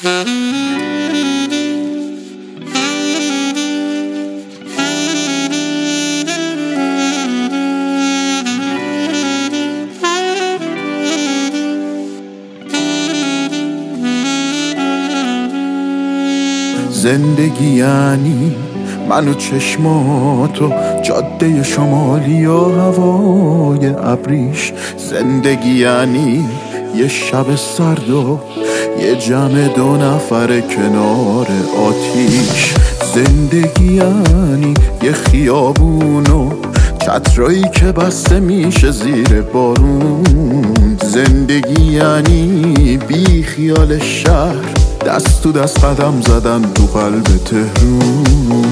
زندگی یعنی من و چشماتو، جاده شمالی و هوای ابریش. زندگی یعنی یه شب سرد و یه جمع 2 نفر کنار آتیش. زندگی یعنی یه خیابون و چترایی که بسته میشه زیر بارون. زندگی یعنی بی خیال شهر، دست تو دست قدم زدن تو قلب تهرون.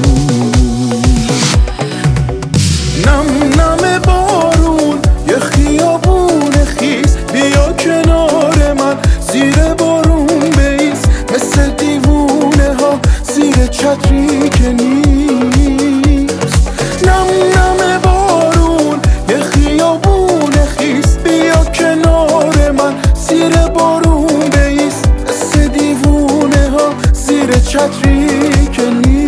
نم نم بارون یه خیابون خیس، بیا کنار من زیر بارون بیس. مثل دیوونه ها زیر چتری که نیست. نم نم بارون یه خیابون خیس، بیا کنار من زیر بارون بیس. مثل دیوونه ها زیر چتری که نیست.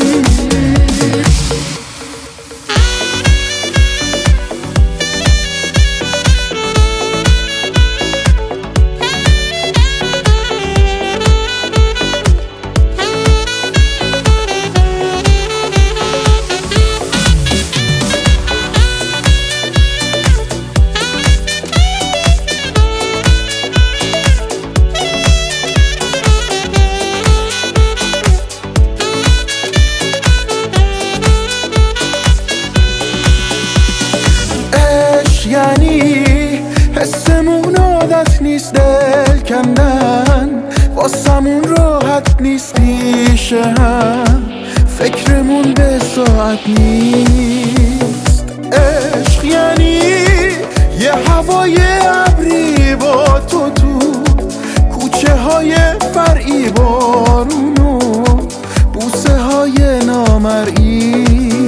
یعنی حسمون عادت نیست دل کندن، واسمون راحت نیست پیشه هم، فکرمون به ساعت نیست. عشق یعنی یه هوای ابری با تو کوچه های فرعی، بارون و بوسه های نامرئی.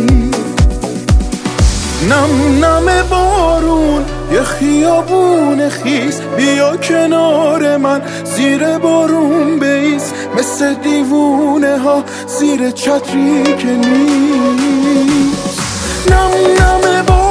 نم نم بارون یه خیابون خیس، بیا کنار من زیر بارون بیس. مثل دیوونه ها زیر چتری که نیست. نم نم بارون